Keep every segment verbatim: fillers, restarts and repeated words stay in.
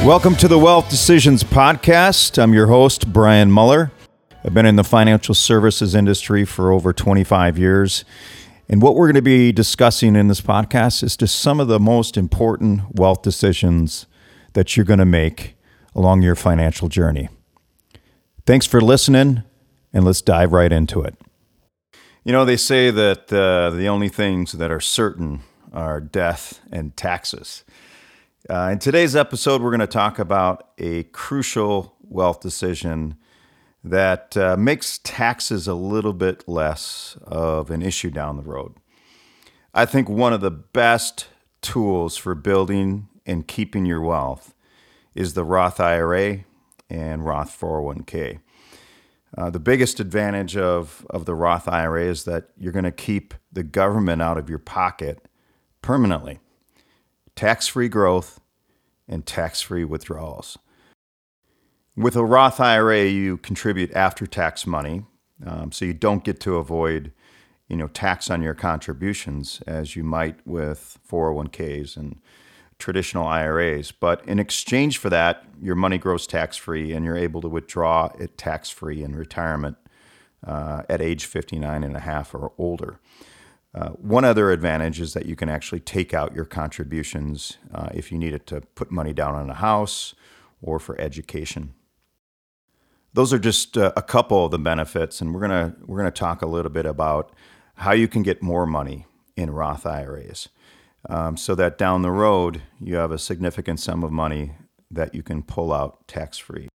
Welcome to the Wealth Decisions Podcast. I'm your host, Brian Muller. I've been in the financial services industry for over twenty-five years. And what we're going to be discussing in this podcast is just some of the most important wealth decisions that you're going to make along your financial journey. Thanks for listening, and let's dive right into it. You know, they say that uh, the only things that are certain are death and taxes. Uh, in today's episode, we're going to talk about a crucial wealth decision that uh, makes taxes a little bit less of an issue down the road. I think one of the best tools for building and keeping your wealth is the Roth I R A and Roth four oh one k. Uh, the biggest advantage of, of the Roth I R A is that you're going to keep the government out of your pocket permanently. Tax-free growth and tax-free withdrawals. With a Roth I R A, you contribute after-tax money, um, so you don't get to avoid, you know, tax on your contributions as you might with four oh one k's and traditional I R As. But in exchange for that, your money grows tax-free, and you're able to withdraw it tax-free in retirement uh, at age fifty-nine and a half or older. Uh, one other advantage is that you can actually take out your contributions uh, if you needed to put money down on a house or for education. Those are just uh, a couple of the benefits, and we're gonna we're gonna talk a little bit about how you can get more money in Roth I R As, um, so that down the road you have a significant sum of money that you can pull out tax-free.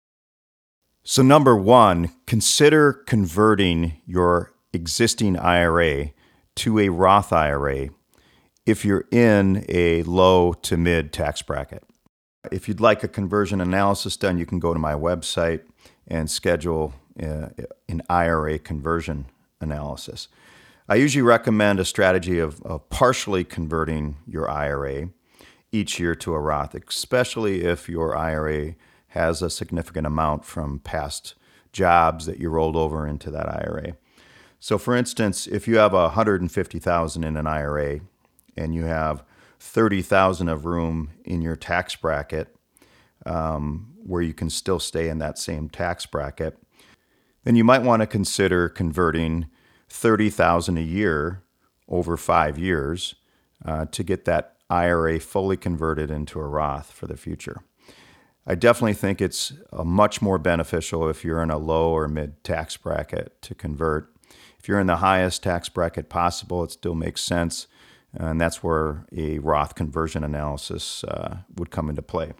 So number one, consider converting your existing I R A to a Roth I R A if you're in a low to mid tax bracket. If you'd like a conversion analysis done, you can go to my website and schedule uh, an I R A conversion analysis. I usually recommend a strategy of, of partially converting your I R A each year to a Roth, especially if your I R A has a significant amount from past jobs that you rolled over into that I R A. So for instance, if you have one hundred fifty thousand dollars in an I R A and you have thirty thousand dollars of room in your tax bracket, um, where you can still stay in that same tax bracket, then you might want to consider converting thirty thousand dollars a year over five years uh, to get that I R A fully converted into a Roth for the future. I definitely think it's uh, much more beneficial if you're in a low or mid tax bracket to convert. If you're in the highest tax bracket possible, it still makes sense, and that's where a Roth conversion analysis uh, would come into play.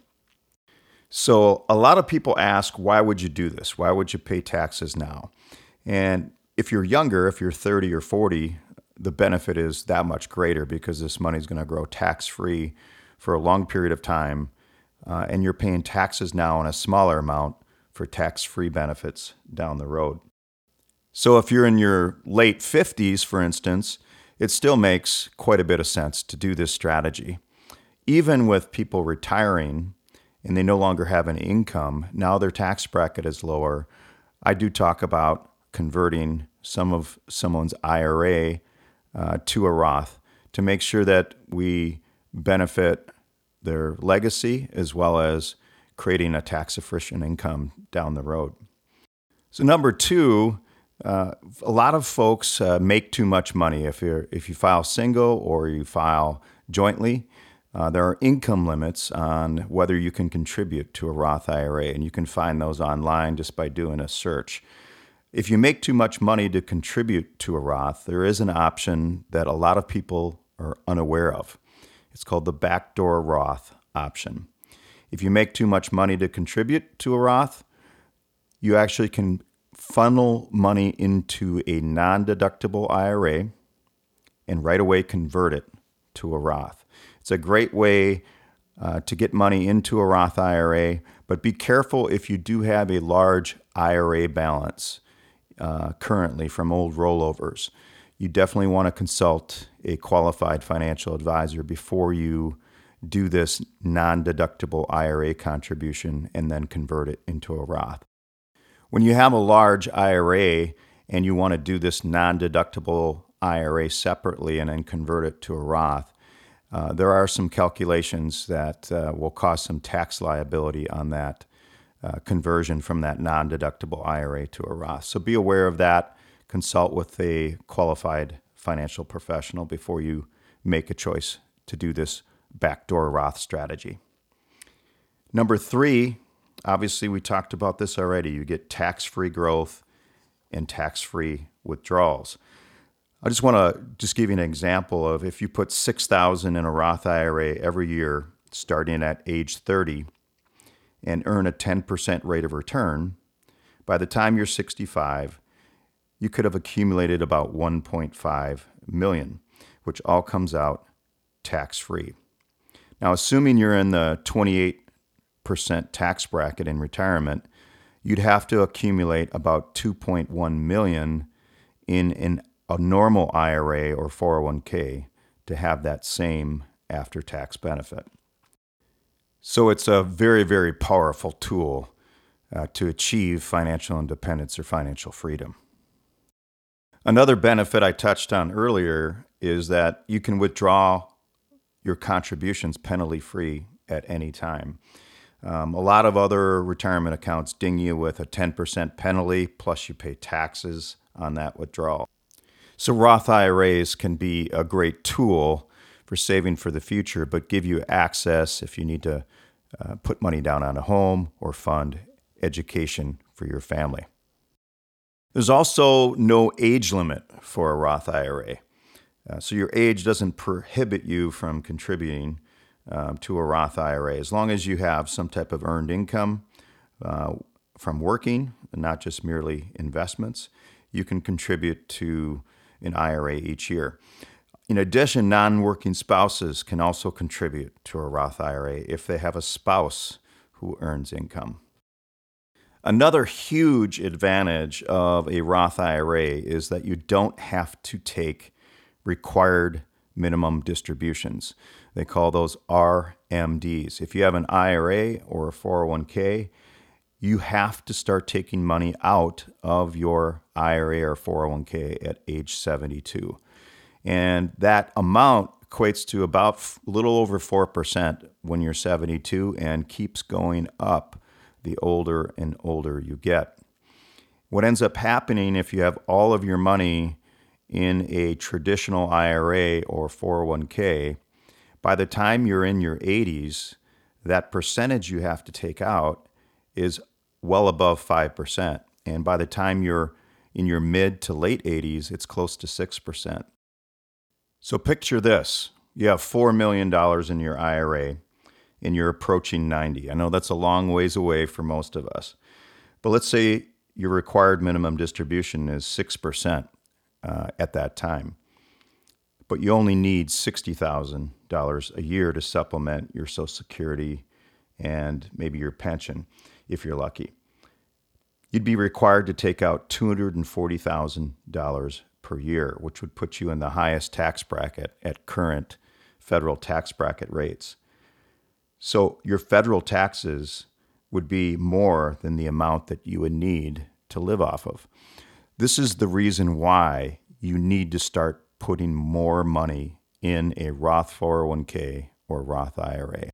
So a lot of people ask, why would you do this? Why would you pay taxes now? And if you're younger, if you're thirty or forty, the benefit is that much greater because this money is going to grow tax-free for a long period of time, uh, and you're paying taxes now on a smaller amount for tax-free benefits down the road. So if you're in your late fifties, for instance, it still makes quite a bit of sense to do this strategy. Even with people retiring and they no longer have an income, now their tax bracket is lower. I do talk about converting some of someone's I R A uh, to a Roth to make sure that we benefit their legacy as well as creating a tax-efficient income down the road. So number two, Uh, a lot of folks uh, make too much money. If you if you file single or you file jointly, uh, there are income limits on whether you can contribute to a Roth I R A, and you can find those online just by doing a search. If you make too much money to contribute to a Roth, there is an option that a lot of people are unaware of. It's called the backdoor Roth option. If you make too much money to contribute to a Roth, you actually can funnel money into a non-deductible I R A and right away convert it to a Roth. It's a great way uh, to get money into a Roth I R A, but be careful if you do have a large I R A balance uh, currently from old rollovers. You definitely want to consult a qualified financial advisor before you do this non-deductible I R A contribution and then convert it into a Roth. When you have a large I R A and you want to do this non-deductible I R A separately and then convert it to a Roth, uh, there are some calculations that uh, will cause some tax liability on that uh, conversion from that non-deductible I R A to a Roth. So be aware of that. Consult with a qualified financial professional before you make a choice to do this backdoor Roth strategy. Number three, obviously we talked about this already. You get tax-free growth and tax-free withdrawals. I just want to just give you an example of if you put six thousand dollars in a Roth I R A every year starting at age thirty and earn a ten percent rate of return, by the time you're sixty-five, you could have accumulated about one point five million dollars, which all comes out tax-free. Now, assuming you're in the twenty-eight percent tax bracket in retirement, you'd have to accumulate about two point one million dollars in an, a normal I R A or four oh one k to have that same after-tax benefit. So it's a very, very powerful tool uh, to achieve financial independence or financial freedom. Another benefit I touched on earlier is that you can withdraw your contributions penalty-free at any time. Um, a lot of other retirement accounts ding you with a ten percent penalty, plus you pay taxes on that withdrawal. So Roth I R As can be a great tool for saving for the future, but give you access if you need to uh, put money down on a home or fund education for your family. There's also no age limit for a Roth I R A. Uh, so your age doesn't prohibit you from contributing um, to a Roth I R A. As long as you have some type of earned income uh, from working, and not just merely investments, you can contribute to an I R A each year. In addition, non-working spouses can also contribute to a Roth I R A if they have a spouse who earns income. Another huge advantage of a Roth I R A is that you don't have to take required minimum distributions. They call those R M Ds. If you have an I R A or a four oh one k, you have to start taking money out of your I R A or four oh one k at age seventy-two. And that amount equates to about a little over four percent when you're seventy-two and keeps going up the older and older you get. What ends up happening if you have all of your money in a traditional I R A or four oh one k, by the time you're in your eighties, that percentage you have to take out is well above five percent. And by the time you're in your mid to late eighties, it's close to six percent. So picture this. You have four million dollars in your I R A and you're approaching ninety. I know that's a long ways away for most of us. But let's say your required minimum distribution is six percent uh, at that time. But you only need sixty thousand dollars a year to supplement your Social Security and maybe your pension, if you're lucky. You'd be required to take out two hundred forty thousand dollars per year, which would put you in the highest tax bracket at current federal tax bracket rates. So your federal taxes would be more than the amount that you would need to live off of. This is the reason why you need to start putting more money in a Roth four oh one k or Roth I R A.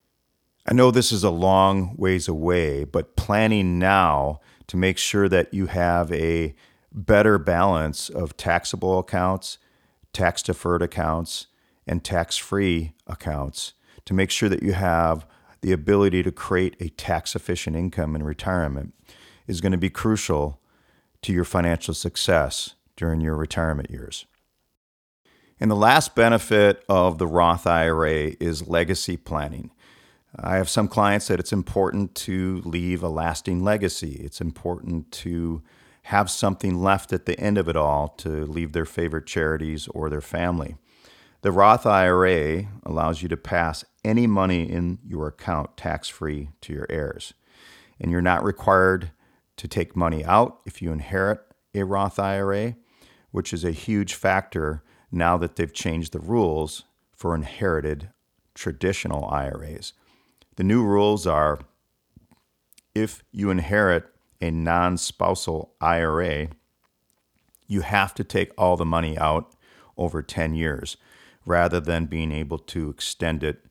I know this is a long ways away, but planning now to make sure that you have a better balance of taxable accounts, tax-deferred accounts, and tax-free accounts to make sure that you have the ability to create a tax-efficient income in retirement is going to be crucial to your financial success during your retirement years. And the last benefit of the Roth I R A is legacy planning. I have some clients that it's important to leave a lasting legacy. It's important to have something left at the end of it all to leave their favorite charities or their family. The Roth I R A allows you to pass any money in your account tax-free to your heirs. And you're not required to take money out if you inherit a Roth I R A, which is a huge factor now that they've changed the rules for inherited traditional I R As. The new rules are if you inherit a non-spousal I R A, you have to take all the money out over ten years, rather than being able to extend it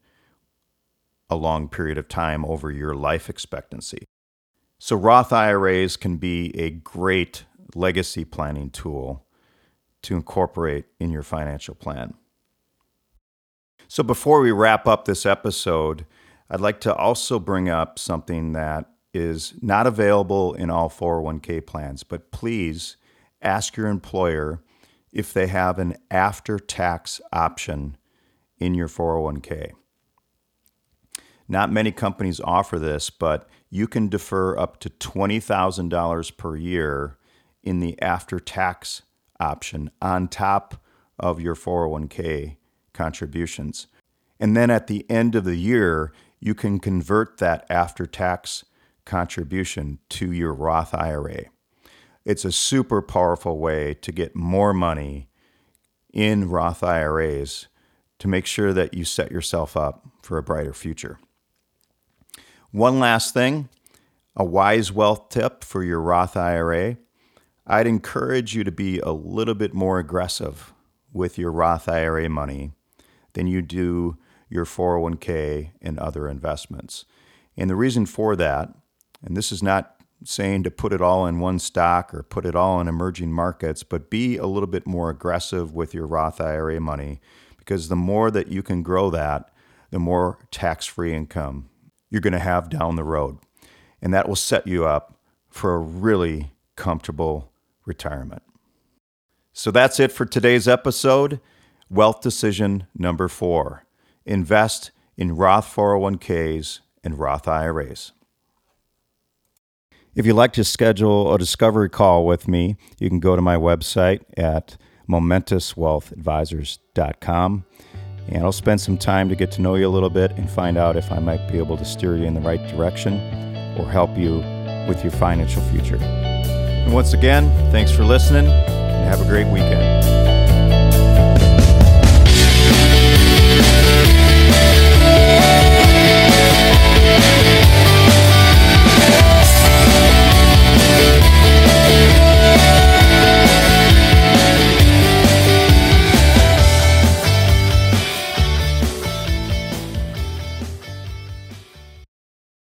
a long period of time over your life expectancy. So Roth I R As can be a great legacy planning tool to incorporate in your financial plan. So before we wrap up this episode, I'd like to also bring up something that is not available in all four oh one k plans, but please ask your employer if they have an after-tax option in your four oh one k. Not many companies offer this, but you can defer up to twenty thousand dollars per year in the after-tax option on top of your four oh one k contributions. And then at the end of the year, you can convert that after-tax contribution to your Roth I R A. It's a super powerful way to get more money in Roth I R As to make sure that you set yourself up for a brighter future. One last thing, a wise wealth tip for your Roth I R A. I'd encourage you to be a little bit more aggressive with your Roth I R A money than you do your four oh one k and other investments. And the reason for that, and this is not saying to put it all in one stock or put it all in emerging markets, but be a little bit more aggressive with your Roth I R A money, because the more that you can grow that, the more tax-free income you're going to have down the road. And that will set you up for a really comfortable retirement. So that's it for today's episode. Wealth decision number four. Invest in Roth four oh one k's and Roth I R As. If you'd like to schedule a discovery call with me, you can go to my website at momentous wealth advisors dot com. And I'll spend some time to get to know you a little bit and find out if I might be able to steer you in the right direction or help you with your financial future. And once again, thanks for listening and have a great weekend.